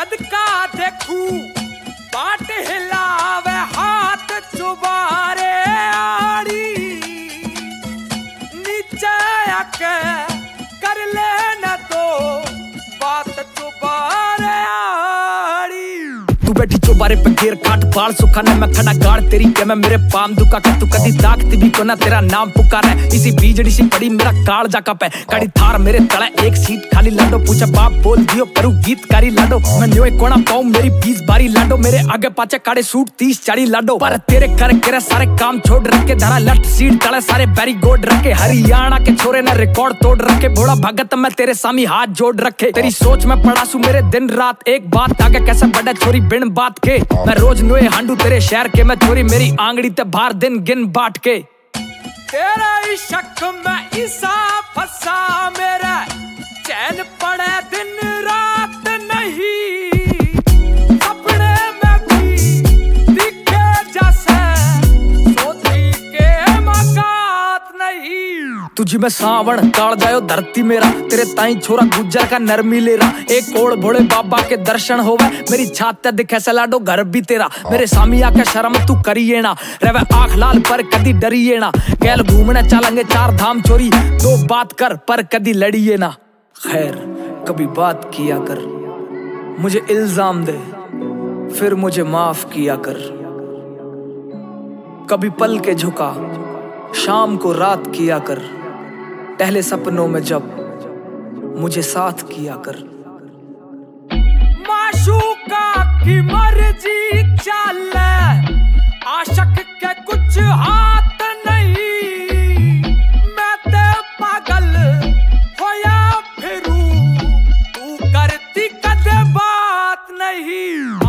सदका देखू बाट हिलावे हाथ चुबारे आड़ी नीचे आके कर लेना तो बात चुबारे आड़ी। तू बैठी चौबारे पे घेर काट बाल सुखाने मैं खड़ा गाड़ तेरी के मैं मेरे पाम दुका कर तू कदी ताकती भी को ना तेरा नाम पुकार है इसी बीजड़ी सी पड़ी मेरा काल जा कप है कड़ी थार मेरे तले एक सीट खाली लाडो पूछा बाप बोल दियो करू गीतकारी लाडो मैं न्योय कोना पाऊं मेरी 20 बारी लाडो मेरे आगे पाछे काड़े सूट 30-40 लाडो पर तेरे कर सारे काम छोड़ रखे धरा लट सीट तले सारे बैरी गोड रखे हरियाणा के छोरे ने रिकॉर्ड तोड़ रखे भोला भगत मैं तेरे सामी हाथ जोड़ रखे तेरी सोच में पड़ा सू मेरे दिन रात एक बात आगे कैसे बड़ा छोरी बिन बात के मैं रोज नोए हांडू तेरे शहर के मैं छोरी मेरी आंगड़ी ते बाहर दिन गिन बाट के तेरा शक में ईसा फसा मेरा चैन पड़े दिन रात नहीं सपने में भी दिखे जैसे सोची के मकात नहीं तुझी में सावण काल जायो धरती मेरा तेरे ताई छोरा गुज्जर का नरमी ले रहा एक ओड़ भोले बाबा के दर्शन होवे मेरी छात दिखे से लाडो घर भी तेरा मेरे सामी आके शर्म तू करिए ना रवे आँख लाल पर कदी डरिए ना कैल घूमने चलेंगे 4 धाम चोरी 2 बात कर पर कदी लड़िए ना खैर कभी बात किया कर मुझे इल्जाम दे फिर मुझे माफ किया कर कभी पल के झुका शाम को रात किया कर पहले सपनों में जब मुझे साथ किया कर माशूका की मर्जी चले आशिक के कुछ हाथ नहीं मैं ते पागल होया फिरू तू करती कदे बात नहीं।